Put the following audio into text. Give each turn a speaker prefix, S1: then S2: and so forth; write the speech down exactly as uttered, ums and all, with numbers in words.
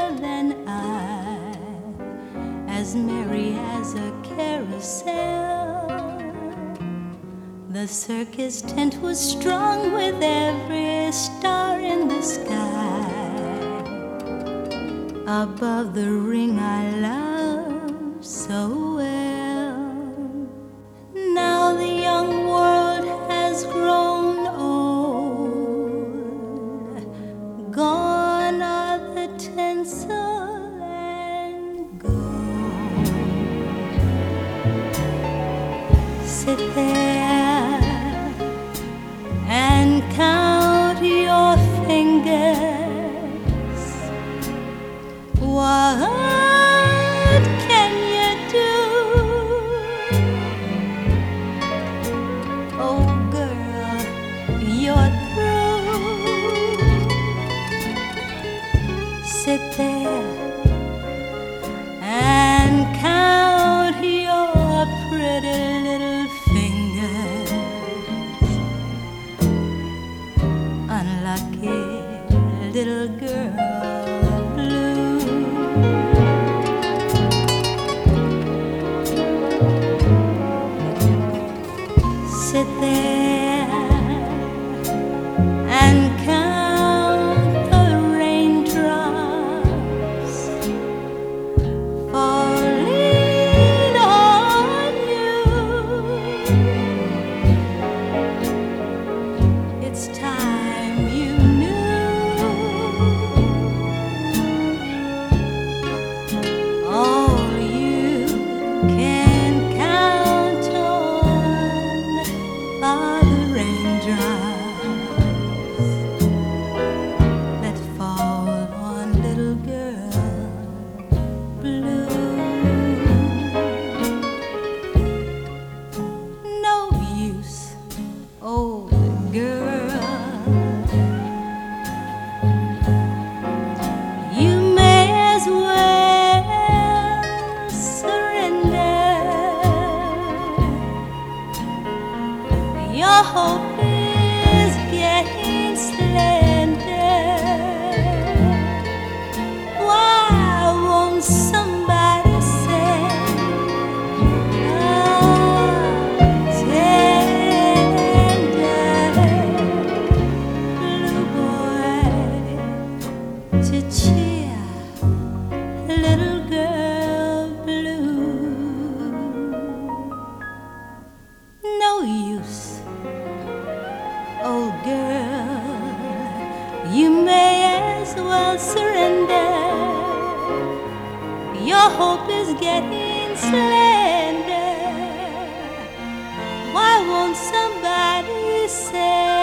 S1: than I, as merry as a carousel. The circus tent was strung with every star in the sky. Above the ring I love so well. Now the young world has grown old. Gone are the tinsel and gold. Sit there and count your fingers. What can you do? Oh girl, you're through. Sit there and count your pretty little fingers. Unlucky little girl blue. Sit there and count the raindrops falling on you. It's time you knew. All you can count on are the raindrops that fall on little girl blue. No use, old girl. You may as well surrender. Your hope is getting slender. Why won't somebody say, oh, tender blue boy, to cheer little girl blue? No use, old girl, you may as well surrender. Your hope is getting slender. Why won't somebody say,